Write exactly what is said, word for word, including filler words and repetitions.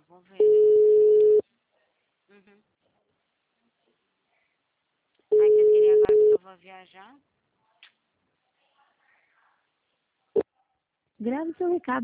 vou ver. Uhum. Ai, que eu queria agora porque eu vou viajar. Grave seu recado.